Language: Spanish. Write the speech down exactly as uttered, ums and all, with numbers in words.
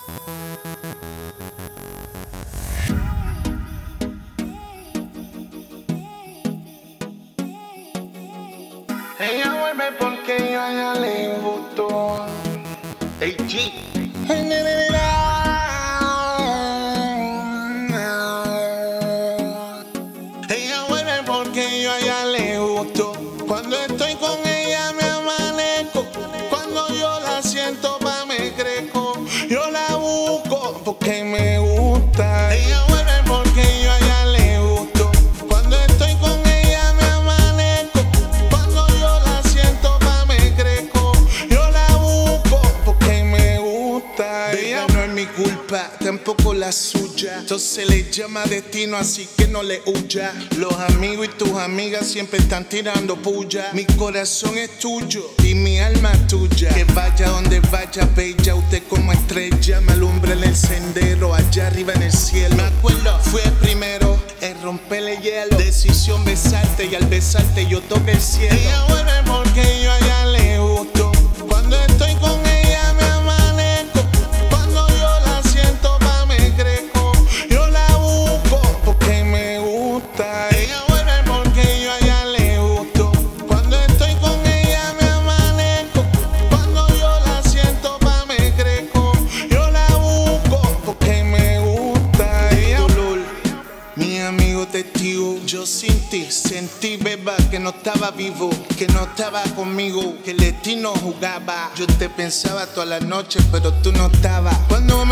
Ella vuelve porque yo a ella le gustó. Hey G. Ella vuelve porque yo a ella le gustó. Cuando estoy con ella me amanezco. Cuando yo la siento pa' me crezco. Yo la busco porque me gusta. Ella vuelve porque yo a ella le gustó. Cuando estoy con ella me amanezco. Cuando yo la siento pa' me crezco. Yo la busco porque me gusta. Ella no es mi culpa, tampoco la suya. Entonces le llama destino, así que no le huya. Los amigos y tus amigas siempre están tirando puya. Mi corazón es tuyo y mi alma es tuya. Que vaya donde vaya, bella, usted como estrella me alumbra en el sendero, allá arriba en el cielo. Me acuerdo, fui el primero en romperle hielo. Decisión besarte y al besarte yo toqué el cielo. Ella vuelve porque yo a ella le gusto. Cuando estoy con ella me amanezco. Cuando yo la siento pa' me crezco. Yo la busco porque me gusta. Ella vuelve porque yo a ella le gusto. Cuando estoy con ella me amanezco. Cuando yo la siento pa' me crezco. Yo la busco porque me gusta. Ella dolor, mi amigo testigo. Yo sin ti sentí, beba, que no estaba vivo, que no estaba conmigo, que el destino jugaba. Yo te pensaba toda la noche, pero tú no estabas. Cuando